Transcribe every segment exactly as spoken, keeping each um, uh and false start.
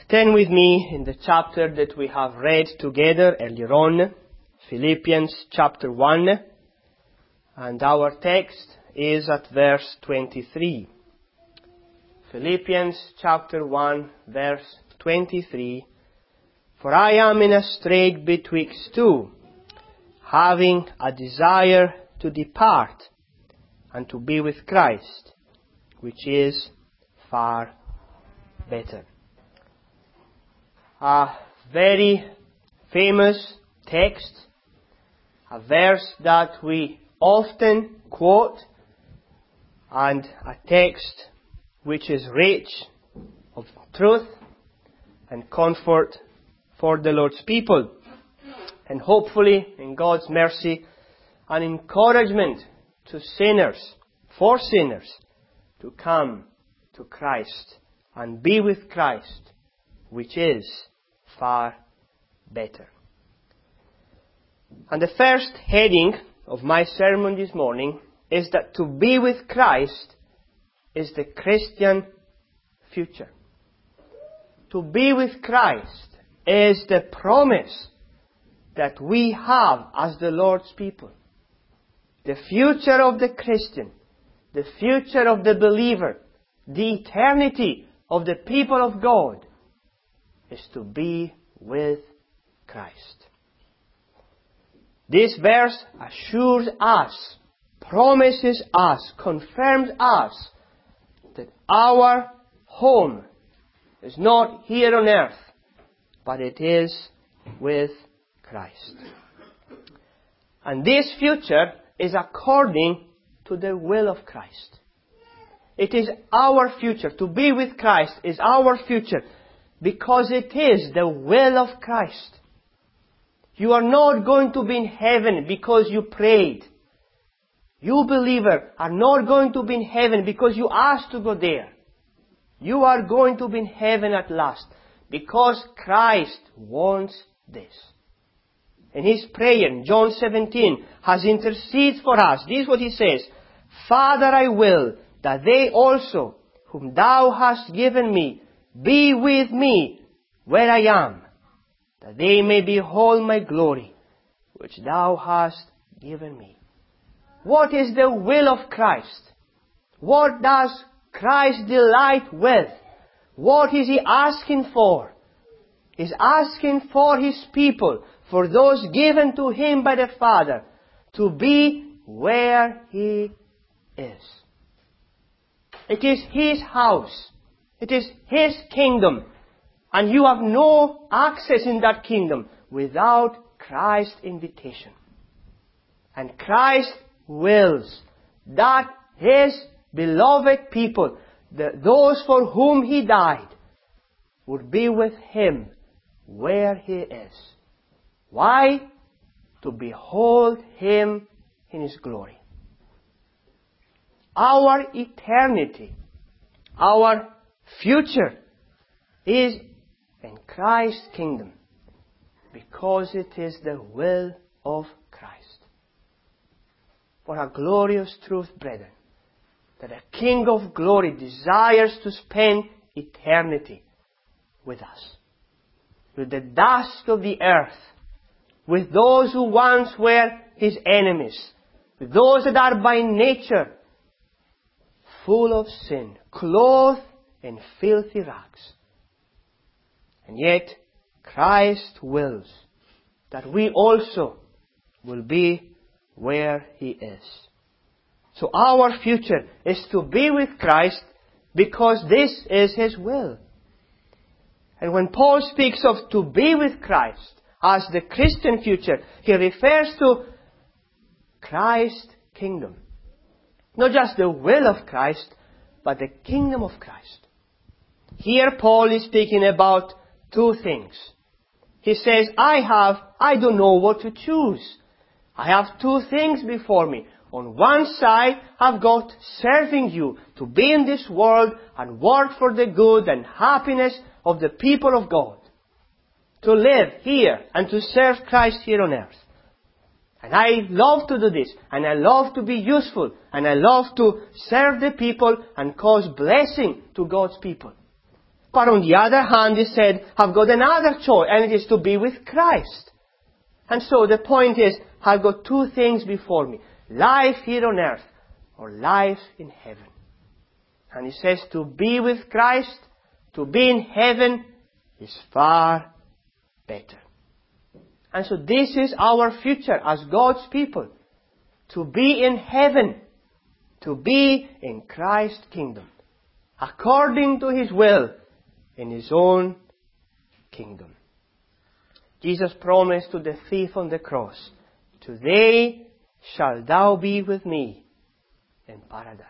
Turn with me in the chapter that we have read together earlier on, Philippians chapter one, and our text is at verse twenty-three. Philippians chapter one, verse twenty-three. For I am in a strait betwixt two, having a desire to depart and to be with Christ, which is far better. A very famous text, a verse that we often quote, and a text which is rich of truth and comfort for the Lord's people, and hopefully, in God's mercy, an encouragement to sinners, for sinners, to come to Christ and be with Christ, which is far better. And the first heading of my sermon this morning is that to be with Christ is the Christian future. To be with Christ is the promise that we have as the Lord's people. The future of the Christian, the future of the believer, the eternity of the people of God is to be with Christ. This verse assures us, promises us, confirms us that our home is not here on earth, but it is with Christ. And this future is according to the will of Christ. It is our future. To be with Christ is our future because it is the will of Christ. You are not going to be in heaven because you prayed. You, believer, are not going to be in heaven because you asked to go there. You are going to be in heaven at last because Christ wants this. In His prayer, in John seventeen, has interceded for us. This is what He says. Father, I will that they also, whom Thou hast given me, be with me where I am, that they may behold my glory, which Thou hast given me. What is the will of Christ? What does Christ delight with? What is He asking for? He's asking for His people, for those given to Him by the Father, to be where He is. It is His house. It is His kingdom. And you have no access in that kingdom without Christ's invitation. And Christ wills that His beloved people, the, those for whom He died, would be with Him where He is. Why? To behold Him in His glory. Our eternity, our future is in Christ's kingdom because it is the will of Christ. What a glorious truth, brethren, that a King of glory desires to spend eternity with us, with the dust of the earth, with those who once were His enemies, with those that are by nature full of sin, clothed in filthy rags. And yet, Christ wills that we also will be where He is. So our future is to be with Christ because this is His will. And when Paul speaks of to be with Christ as the Christian future, he refers to Christ's kingdom. Not just the will of Christ, but the kingdom of Christ. Here Paul is speaking about two things. He says, I have, I don't know what to choose. I have two things before me. On one side, I've got serving you, to be in this world and work for the good and happiness of the people of God. To live here and to serve Christ here on earth. And I love to do this, and I love to be useful, and I love to serve the people and cause blessing to God's people. But on the other hand, he said, I've got another choice, and it is to be with Christ. And so the point is, I've got two things before me. Life here on earth, or life in heaven. And he says, to be with Christ, to be in heaven, is far better. And so this is our future as God's people. To be in heaven. To be in Christ's kingdom. According to His will. In His own kingdom. Jesus promised to the thief on the cross, today shalt thou be with me in paradise.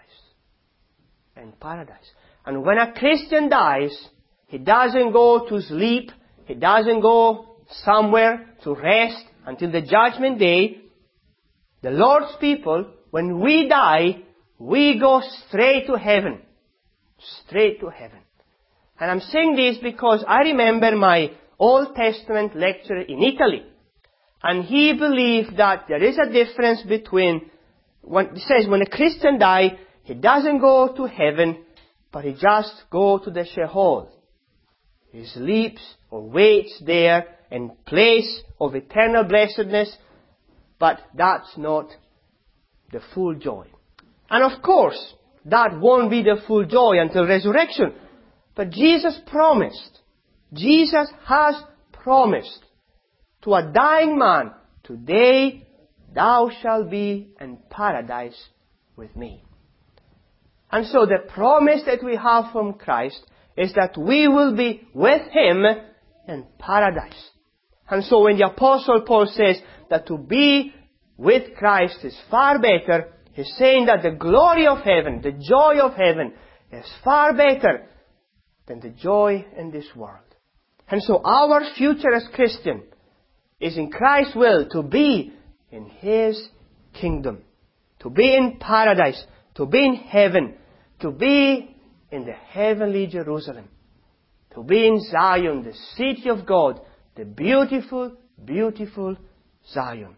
In paradise. And when a Christian dies, he doesn't go to sleep. He doesn't go somewhere to rest until the judgment day. The Lord's people, when we die, we go straight to heaven. Straight to heaven. And I'm saying this because I remember my Old Testament lecturer in Italy. And he believed that there is a difference between, when, it says when a Christian dies, he doesn't go to heaven, but he just goes to the Sheol. He sleeps or waits there in place of eternal blessedness, but that's not the full joy. And of course, that won't be the full joy until resurrection. But Jesus promised, Jesus has promised to a dying man, today thou shalt be in paradise with me. And so the promise that we have from Christ is that we will be with Him in paradise. And so when the Apostle Paul says that to be with Christ is far better, he's saying that the glory of heaven, the joy of heaven, is far better than the joy in this world. And so our future as Christian is in Christ's will to be in His kingdom, to be in paradise, to be in heaven, to be in the heavenly Jerusalem, to be in Zion, the city of God, the beautiful, beautiful Zion.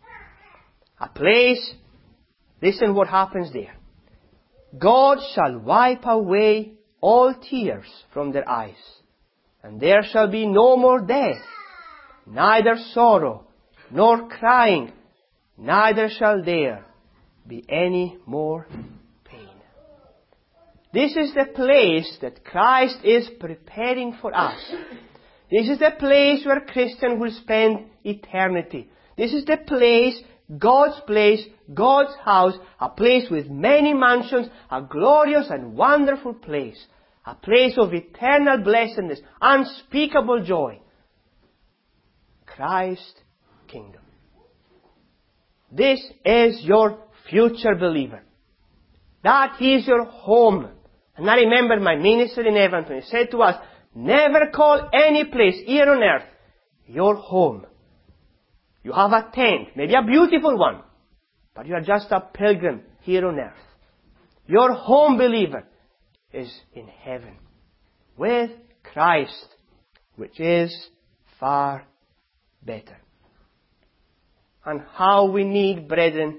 A place, listen what happens there. God shall wipe away all tears from their eyes, and there shall be no more death, neither sorrow, nor crying, neither shall there be any more pain. This is the place that Christ is preparing for us. This is the place where Christians will spend eternity. This is the place, God's place, God's house, a place with many mansions, a glorious and wonderful place. A place of eternal blessedness, unspeakable joy. Christ's kingdom. This is your future, believer. That is your home. And I remember my minister in Everton, he said to us, never call any place here on earth your home. You have a tent, maybe a beautiful one, but you are just a pilgrim here on earth. Your home, believer, is in heaven with Christ, which is far better. And how we need, brethren,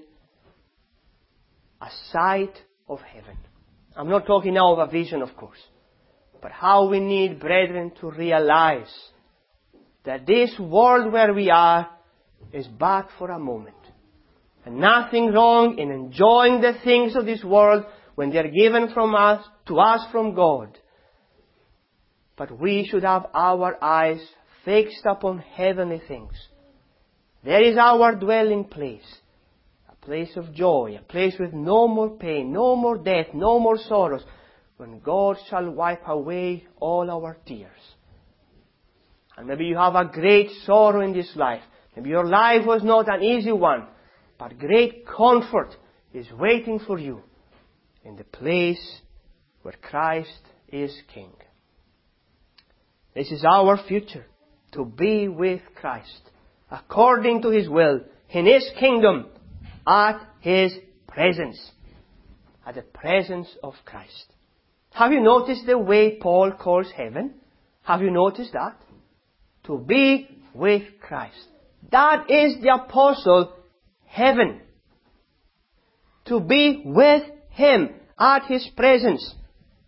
a sight of heaven. I'm not talking now of a vision, of course, but how we need, brethren, to realize that this world where we are is but for a moment. And nothing wrong in enjoying the things of this world when they are given from us, to us from God. But we should have our eyes fixed upon heavenly things. There is our dwelling place. A place of joy. A place with no more pain, no more death, no more sorrows. When God shall wipe away all our tears. And maybe you have a great sorrow in this life. Maybe your life was not an easy one. But great comfort is waiting for you in the place where Christ is King. This is our future, to be with Christ, according to His will, in His kingdom, at His presence, at the presence of Christ. Have you noticed the way Paul calls heaven? Have you noticed that? To be with Christ. That is the apostle heaven. To be with Him at His presence.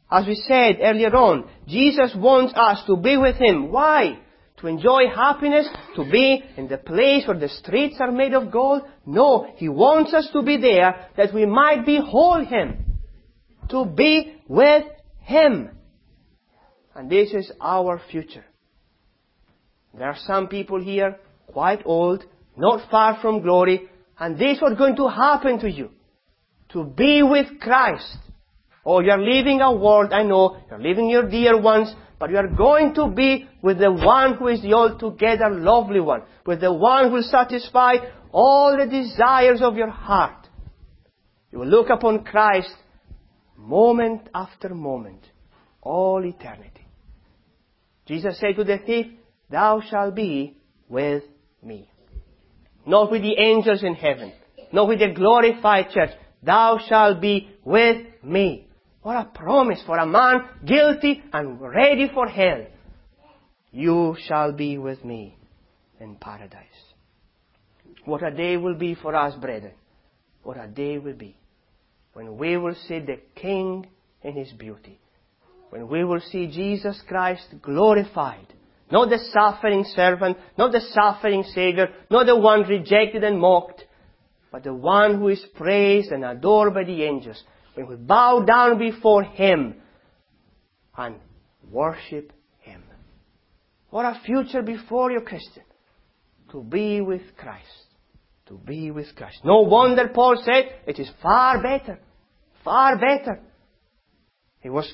As we said earlier on, Jesus wants us to be with Him. Why? To enjoy happiness? To be in the place where the streets are made of gold? No, He wants us to be there that we might behold Him. To be with Him. And this is our future. There are some people here, quite old, not far from glory, and this is what's going to happen to you. To be with Christ. Oh, you are leaving a world, I know, you are leaving your dear ones, but you are going to be with the one who is the altogether lovely one, with the one who will satisfy all the desires of your heart. You will look upon Christ moment after moment, all eternity. Jesus said to the thief, "Thou shalt be with me." Not with the angels in heaven, not with the glorified church. Thou shalt be with me. What a promise for a man guilty and ready for hell. You shall be with me in paradise. What a day will be for us, brethren. What a day will be when we will see the King in His beauty. When we will see Jesus Christ glorified. Not the suffering servant, not the suffering Savior, not the one rejected and mocked, but the one who is praised and adored by the angels. When we bow down before Him and worship Him. What a future before you, Christian. To be with Christ. To be with Christ. No wonder Paul said, it is far better. Far better. He was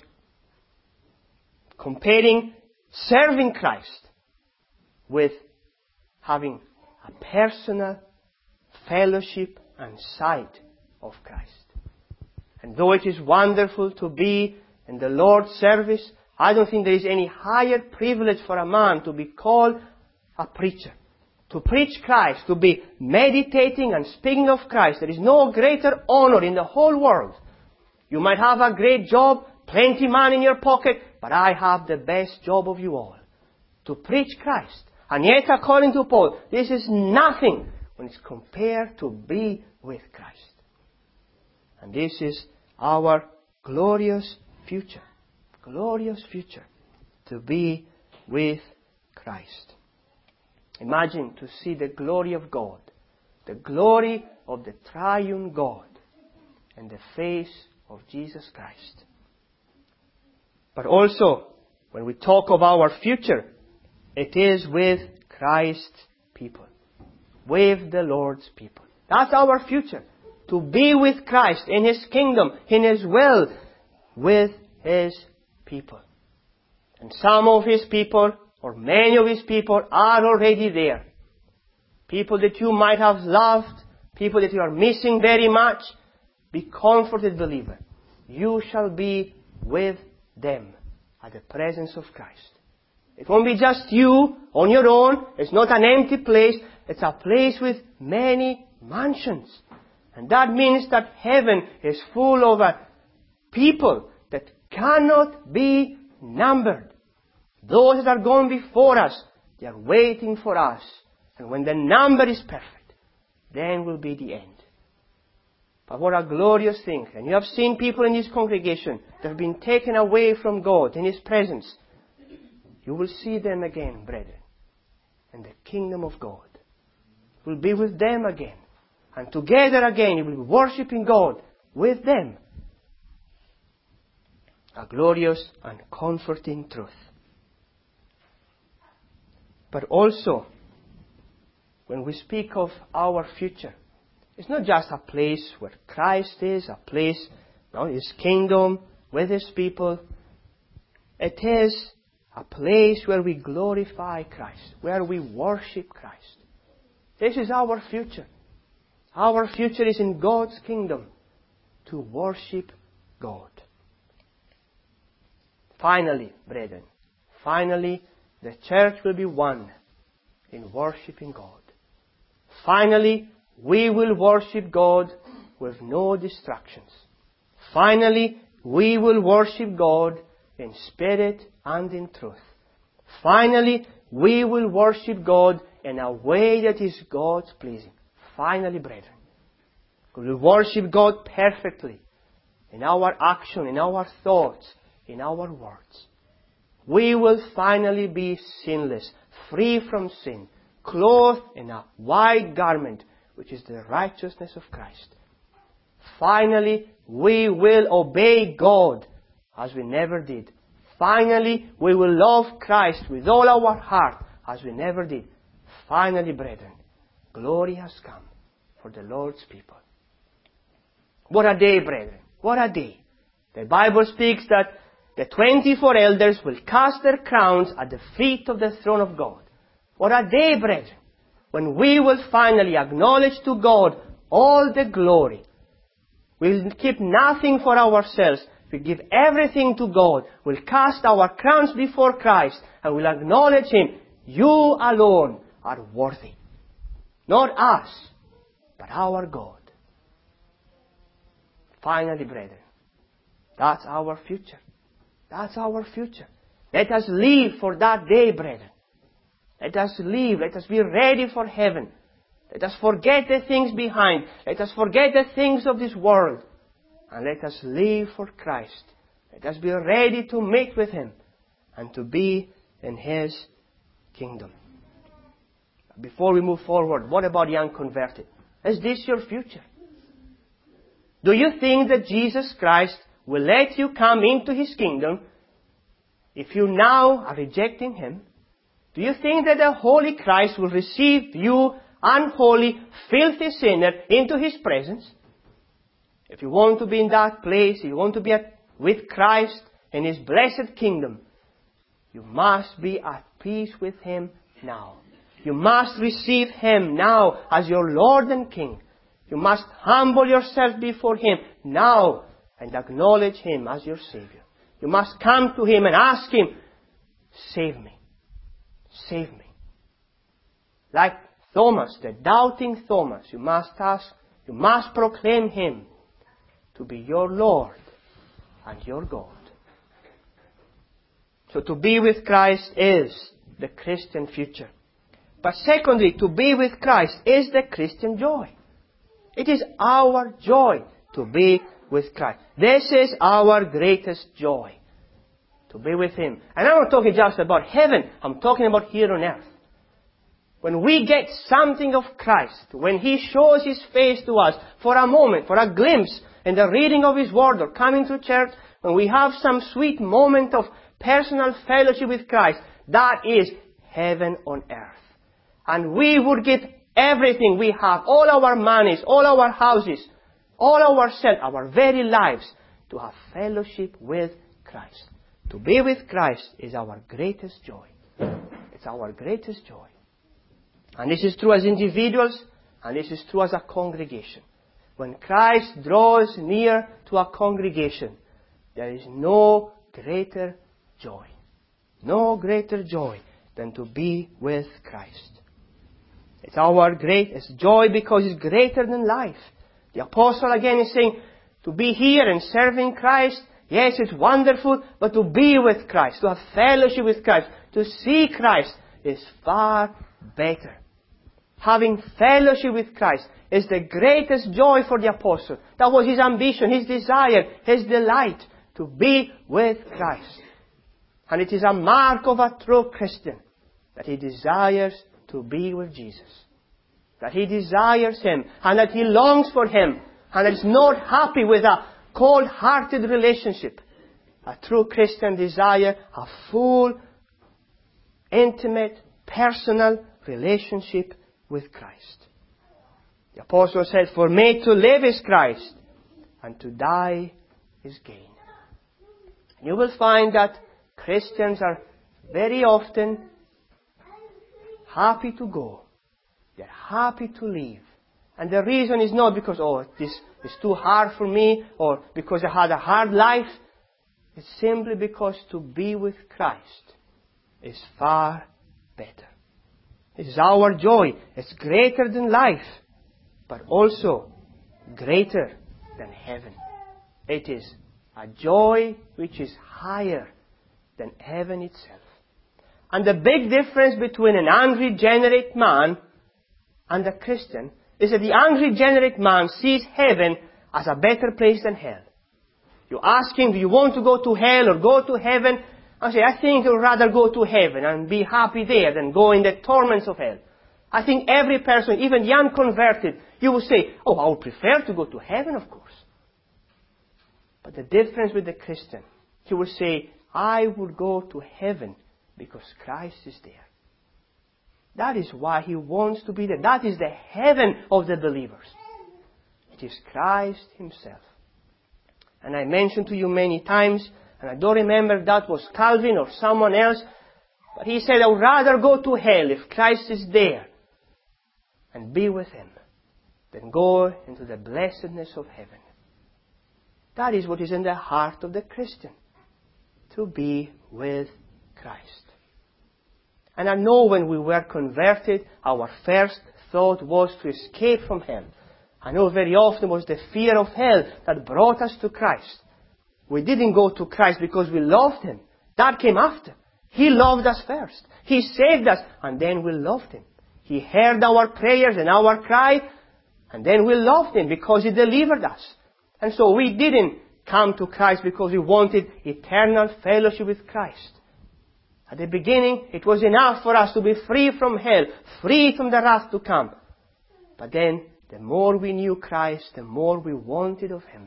comparing serving Christ with having a personal fellowship and sight of Christ. And though it is wonderful to be in the Lord's service, I don't think there is any higher privilege for a man to be called a preacher. To preach Christ, to be meditating and speaking of Christ. There is no greater honor in the whole world. You might have a great job, plenty money in your pocket, but I have the best job of you all. To preach Christ. And yet, according to Paul, this is nothing when it's compared to be with Christ. And this is our glorious future. Glorious future. To be with Christ. Imagine to see the glory of God. The glory of the triune God. And the face of Jesus Christ. But also, when we talk of our future, it is with Christ's people. With the Lord's people. That's our future. To be with Christ in His kingdom, in His will, with His people. And some of His people, or many of His people, are already there. People that you might have loved, people that you are missing very much. Be comforted, believer. You shall be with them at the presence of Christ. It won't be just you on your own. It's not an empty place. It's a place with many mansions. And that means that heaven is full of uh, people that cannot be numbered. Those that are gone before us, they are waiting for us. And when the number is perfect, then will be the end. But what a glorious thing. And you have seen people in this congregation that have been taken away from God in His presence. You will see them again, brethren, in the kingdom of God. You will be with them again. And together again you will be worshipping God with them. A glorious and comforting truth. But also, when we speak of our future, it's not just a place where Christ is, a place, you know, His kingdom, with His people. It is a place where we glorify Christ, where we worship Christ. This is our future. Our future is in God's kingdom, to worship God. Finally, brethren, finally, the church will be one in worshiping God. Finally, we will worship God with no distractions. Finally, we will worship God in spirit and in truth. Finally, we will worship God in a way that is God's pleasing. Finally, brethren, we will worship God perfectly in our action, in our thoughts, in our words. We will finally be sinless, free from sin, clothed in a white garment, which is the righteousness of Christ. Finally, we will obey God as we never did. Finally, we will love Christ with all our heart as we never did. Finally, brethren, glory has come for the Lord's people. What a day, brethren. What a day. The Bible speaks that the twenty-four elders will cast their crowns at the feet of the throne of God. What a day, brethren, when we will finally acknowledge to God all the glory. We'll keep nothing for ourselves. We'll give everything to God. We'll cast our crowns before Christ and we'll acknowledge Him. You alone are worthy. Not us, but our God. Finally, brethren, that's our future. That's our future. Let us live for that day, brethren. Let us live. Let us be ready for heaven. Let us forget the things behind. Let us forget the things of this world. And let us live for Christ. Let us be ready to meet with Him and to be in His kingdom. Before we move forward, what about the unconverted? Is this your future? Do you think that Jesus Christ will let you come into His kingdom if you now are rejecting Him? Do you think that the Holy Christ will receive you, unholy, filthy sinner, into His presence? If you want to be in that place, if you want to be at, with Christ in His blessed kingdom, you must be at peace with Him now. You must receive Him now as your Lord and King. You must humble yourself before Him now and acknowledge Him as your Savior. You must come to Him and ask Him, save me. Save me. Like Thomas, the doubting Thomas, you must ask, you must proclaim Him to be your Lord and your God. So to be with Christ is the Christian future. But secondly, to be with Christ is the Christian joy. It is our joy to be with Christ. This is our greatest joy, to be with Him. And I'm not talking just about heaven. I'm talking about here on earth. When we get something of Christ, when He shows His face to us for a moment, for a glimpse in the reading of His Word or coming to church, when we have some sweet moment of personal fellowship with Christ, that is heaven on earth. And we would give everything we have, all our monies, all our houses, all ourselves, our very lives, to have fellowship with Christ. To be with Christ is our greatest joy. It's our greatest joy. And this is true as individuals, and this is true as a congregation. When Christ draws near to a congregation, there is no greater joy. No greater joy than to be with Christ. It's our greatest joy because it's greater than life. The apostle again is saying, to be here and serving Christ, yes, it's wonderful, but to be with Christ, to have fellowship with Christ, to see Christ is far better. Having fellowship with Christ is the greatest joy for the apostle. That was his ambition, his desire, his delight, to be with Christ. And it is a mark of a true Christian that he desires to be with Jesus. That he desires Him, and that he longs for Him, and that is not happy with a cold-hearted relationship. A true Christian desire a full, intimate, personal relationship with Christ. The apostle said, for me to live is Christ, and to die is gain. You will find that Christians are very often happy to go. They're happy to leave. And the reason is not because, oh, this is too hard for me, or because I had a hard life. It's simply because to be with Christ is far better. It is our joy. It's greater than life, but also greater than heaven. It is a joy which is higher than heaven itself. And the big difference between an unregenerate man and a Christian is that the unregenerate man sees heaven as a better place than hell. You ask him, do you want to go to hell or go to heaven? I say, I think I would rather go to heaven and be happy there than go in the torments of hell. I think every person, even the unconverted, you will say, oh, I would prefer to go to heaven, of course. But the difference with the Christian, he will say, I would go to heaven because Christ is there. That is why he wants to be there. That is the heaven of the believers. It is Christ himself. And I mentioned to you many times, and I don't remember if that was Calvin or someone else, but he said, I would rather go to hell if Christ is there and be with him than go into the blessedness of heaven. That is what is in the heart of the Christian, to be with Christ. And I know when we were converted, our first thought was to escape from hell. I know very often it was the fear of hell that brought us to Christ. We didn't go to Christ because we loved him. That came after. He loved us first. He saved us, and then we loved him. He heard our prayers and our cry, and then we loved him because he delivered us. And so we didn't come to Christ because we wanted eternal fellowship with Christ. At the beginning, it was enough for us to be free from hell, free from the wrath to come. But then, the more we knew Christ, the more we wanted of him.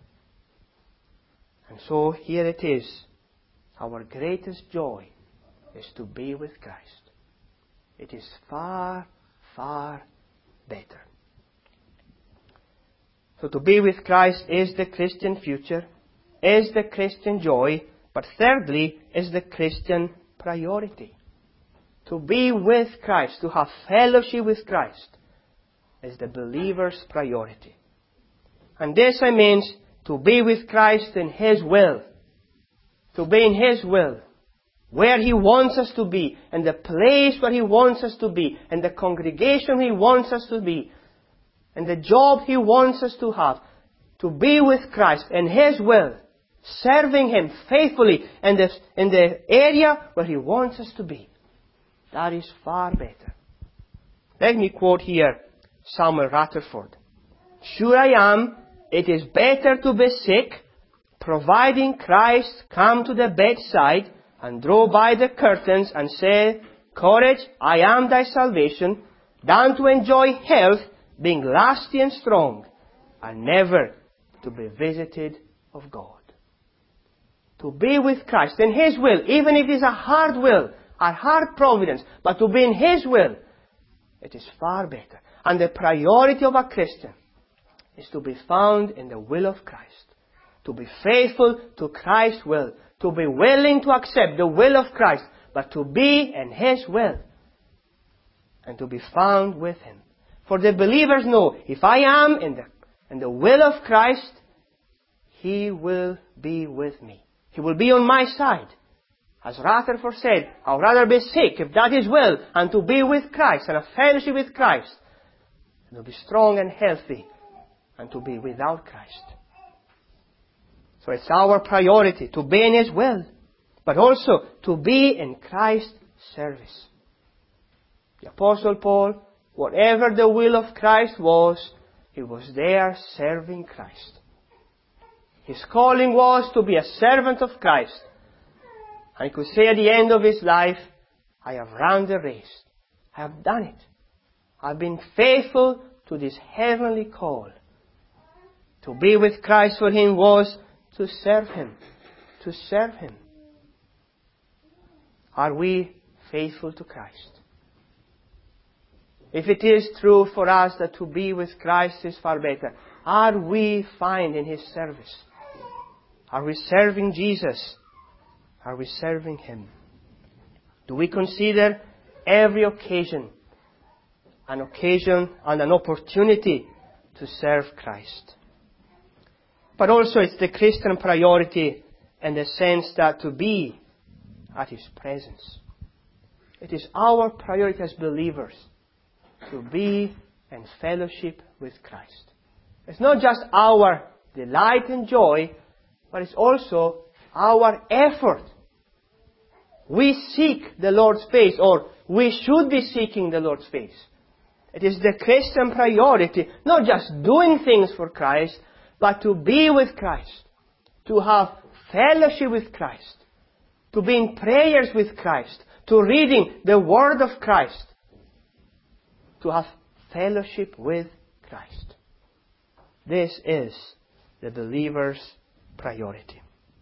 And so here it is. Our greatest joy is to be with Christ. It is far, far better. So to be with Christ is the Christian future, is the Christian joy, but thirdly is the Christian priority. To be with Christ, to have fellowship with Christ, is the believer's priority. And this I means to be with Christ in his will. To be in his will. Where he wants us to be, and the place where he wants us to be, and the congregation he wants us to be, and the job he wants us to have. To be with Christ in his will, serving him faithfully in the, in the area where he wants us to be. That is far better. Let me quote here Samuel Rutherford. Sure I am, it is better to be sick, providing Christ come to the bedside and draw by the curtains and say, courage, I am thy salvation, than to enjoy health, being lasty and strong, and never to be visited of God. To be with Christ in his will, even if it is a hard will, a hard providence, but to be in his will, it is far better. And the priority of a Christian is to be found in the will of Christ. To be faithful to Christ's will. To be willing to accept the will of Christ, but to be in his will. And to be found with him. For the believers know, if I am in the, in the will of Christ, he will be with me. He will be on my side. As Rutherford said, I would rather be sick, if that is will, and to be with Christ, and a fellowship with Christ, and to be strong and healthy, and to be without Christ. So it's our priority to be in his will, but also to be in Christ's service. The Apostle Paul, whatever the will of Christ was, he was there serving Christ. His calling was to be a servant of Christ. And he could say at the end of his life, I have run the race. I have done it. I've been faithful to this heavenly call. To be with Christ for him was to serve him. To serve him. Are we faithful to Christ? If it is true for us that to be with Christ is far better, are we fine in his service? Are we serving Jesus? Are we serving him? Do we consider every occasion an occasion and an opportunity to serve Christ? But also it's the Christian priority in the sense that to be at his presence. It is our priority as believers to be in fellowship with Christ. It's not just our delight and joy, but it's also our effort. We seek the Lord's face, or we should be seeking the Lord's face. It is the Christian priority, not just doing things for Christ, but to be with Christ, to have fellowship with Christ, to be in prayers with Christ, to reading the Word of Christ, to have fellowship with Christ. This is the believer's priority.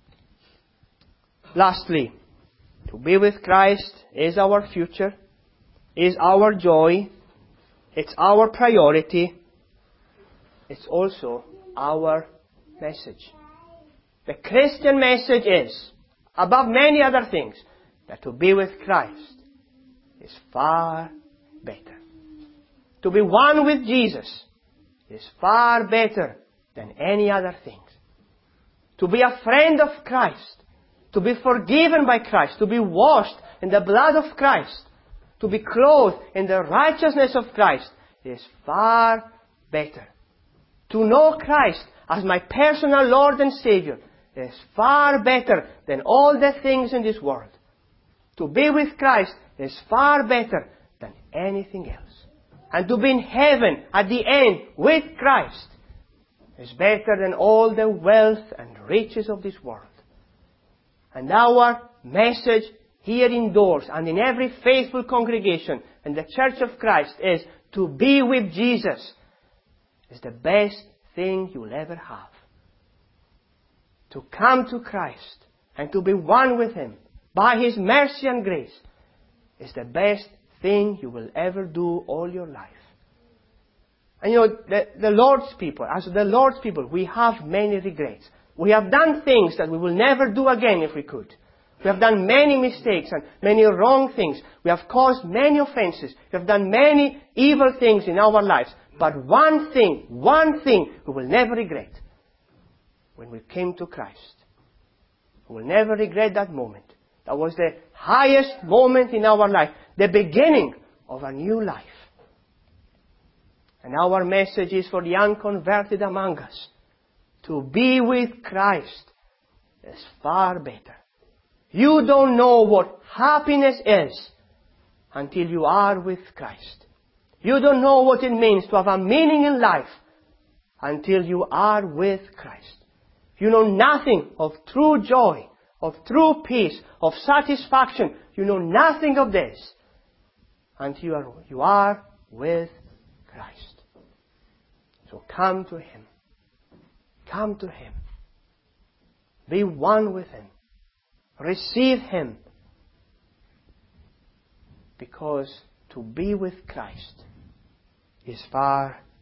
Lastly, to be with Christ is our future, is our joy, it's our priority, it's also our message. The Christian message is, above many other things, that to be with Christ is far better. To be one with Jesus is far better than any other things. To be a friend of Christ, to be forgiven by Christ, to be washed in the blood of Christ, to be clothed in the righteousness of Christ is far better. To know Christ as my personal Lord and Savior is far better than all the things in this world. To be with Christ is far better than anything else. And to be in heaven at the end with Christ is better than all the wealth and riches of this world. And our message here indoors and in every faithful congregation in the Church of Christ is to be with Jesus is the best thing you'll ever have. To come to Christ and to be one with Him by His mercy and grace is the best thing you will ever do all your life. And you know, the, the Lord's people, as the Lord's people, we have many regrets. We have done things that we will never do again if we could. We have done many mistakes and many wrong things. We have caused many offenses. We have done many evil things in our lives. But one thing, one thing we will never regret. When we came to Christ. We will never regret that moment. That was the highest moment in our life. The beginning of a new life. And our message is for the unconverted among us. To be with Christ is far better. You don't know what happiness is until you are with Christ. You don't know what it means to have a meaning in life until you are with Christ. You know nothing of true joy, of true peace, of satisfaction. You know nothing of this until you are, you are with Christ. So come to Him. Come to Him. Be one with Him. Receive Him. Because to be with Christ is far